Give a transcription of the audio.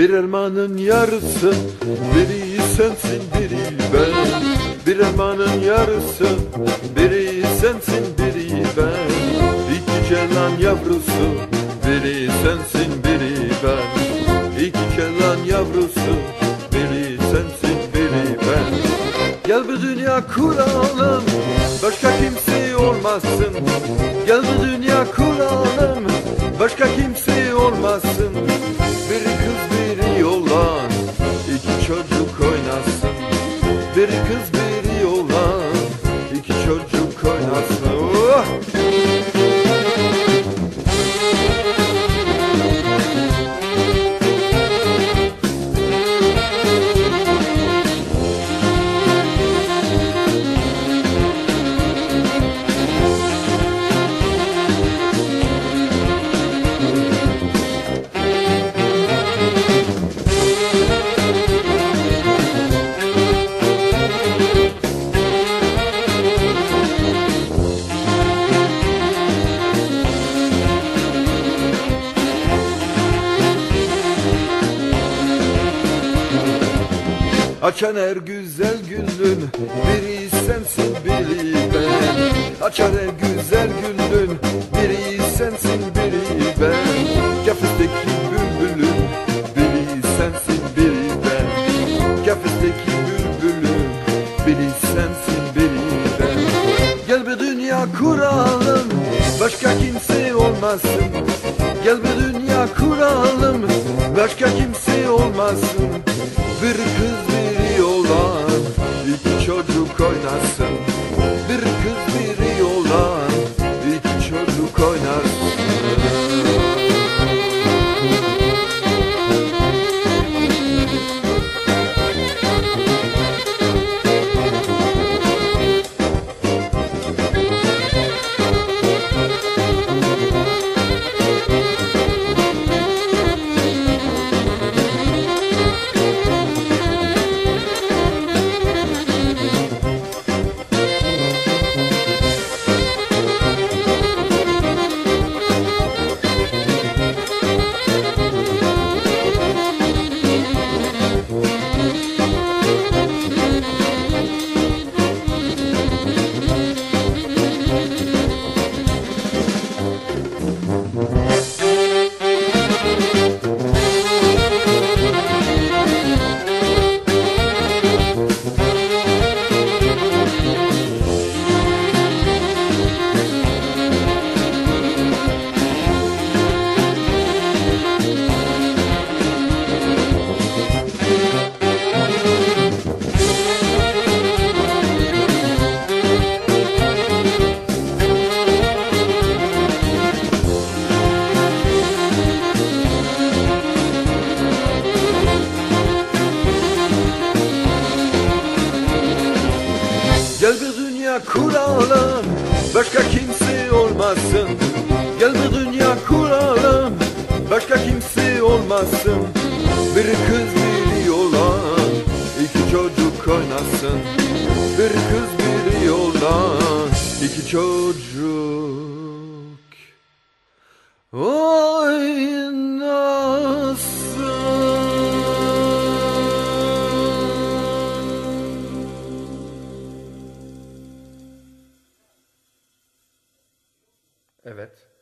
Bir elmanın yarısı, biri sensin biri ben. Bir elmanın yarısı, biri sensin biri ben. İki kelan yavrusu, biri sensin biri ben. İki kelan yavrusu, biri sensin biri ben. Gel bu dünya kuralım, başka kimse olmasın. Gel bu dünya kuralım, başka kimse olmasın. Biri kız biri oğlan, iki çocuk oynasın. Biri kız biri oğlan, iki çocuk oynasın. Oh! Açan her güzel gülün, biri sensin biri ben. Açan her güzel gülün, biri sensin biri ben. Kafesteki bülbülün, biri sensin biri ben. Kafesteki bülbülün, biri sensin biri ben. Gel bir dünya kuralım, başka kimse olmasın. Gel bir dünya kuralım, başka kimse olmasın. Bir kız biri oğlan, iki çocuk oynasın. Bir kız biri oğlan, iki çocuk oynasın. Gel bir dünya kuralım, başka kimse olmasın. Gel bir dünya kuralım, başka kimse olmasın. Bir kız biri oğlan, iki çocuk oynasın. Bir kız biri oğlan, iki çocuk oynasın. Evet.